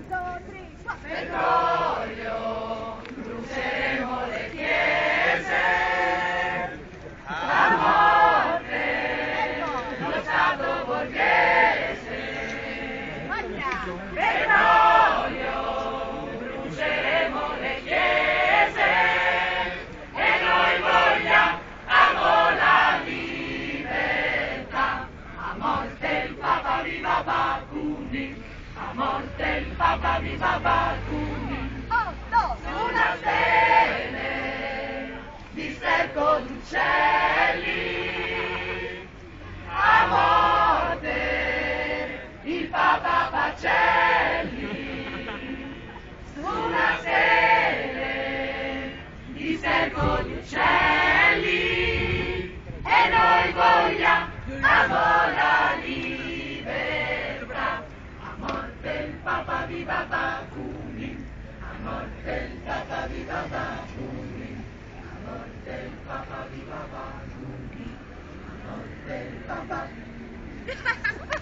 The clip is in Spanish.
1, 2, 3, 4. Petrolio, bruceremo le chiese, la morte, lo Stato borghese. Petrolio, bruceremo le chiese e noi vogliamo la libertà. A morte il Papa, viva Bakunin! A morte il Papa, viva Bakunin! 8, Una stele di sterco d'uccelli, a morte il Papa Pacelli. Su una stele di sterco d'uccelli e noi vogliamo la libertà. A morte il Papa, viva Bakunin! A morte il Papa, viva Bakunin! A morte il Papa, viva Bakunin! A morte il Papa.